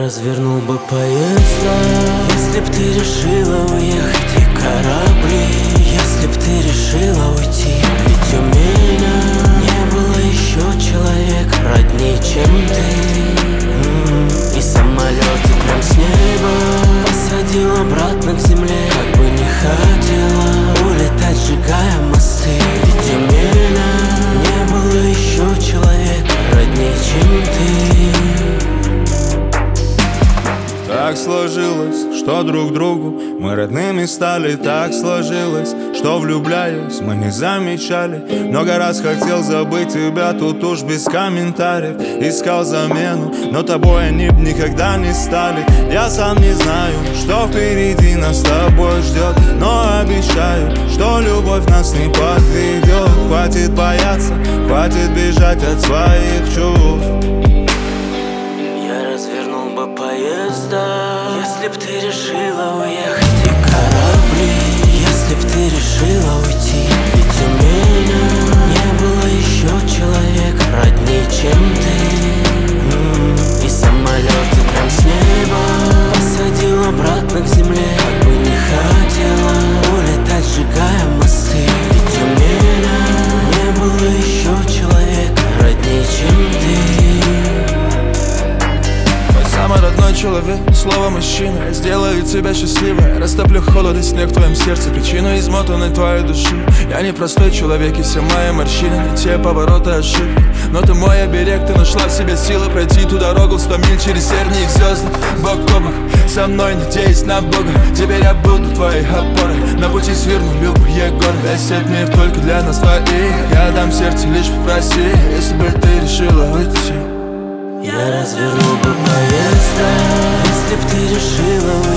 развернул бы поезда, если б ты решила уехать, и корабли, если б ты решила уйти. Ведь у меня не было еще человека роднее, чем ты. И самолеты прям с неба посадил обратно к земле, как бы не хотела улетать, сжигая мосты. Ведь у меня не было еще человека роднее, чем ты. Так сложилось, что друг другу мы родными стали. Так сложилось, что влюбляясь мы не замечали. Много раз хотел забыть тебя, тут уж без комментариев. Искал замену, но тобой они б никогда не стали. Я сам не знаю, что впереди нас с тобой ждет, но обещаю, что любовь нас не подведет. Хватит бояться, хватит бежать от своих чувств. Я развернул бы поезда, если б ты решила уехать, и корабли, если б ты решила уйти. Ведь у меня не было еще человека роднее, чем ты. И самолеты прям с неба посадил обратно к земле, как бы не хотела улетать, сжигая мосты. Ведь у меня не было еще человека роднее, чем ты. Самый родной человек, слово мужчина. Я сделаю тебя счастливой, растоплю холод и снег в твоем сердце, причину измотанной твоей души. Я не простой человек, и все мои морщины не те повороты, ошибки. Но ты мой оберег, ты нашла в себе силы пройти ту дорогу в 100 миль через тернии звезды. Бок о бок, со мной надеясь на Бога. Теперь я буду твоей опорой, на пути сверну любые горы. Весь этот мир только для нас двоих, я дам сердце, лишь попроси, если бы ты решила уйти. Я развернул бы поезда, если б ты решила уйти.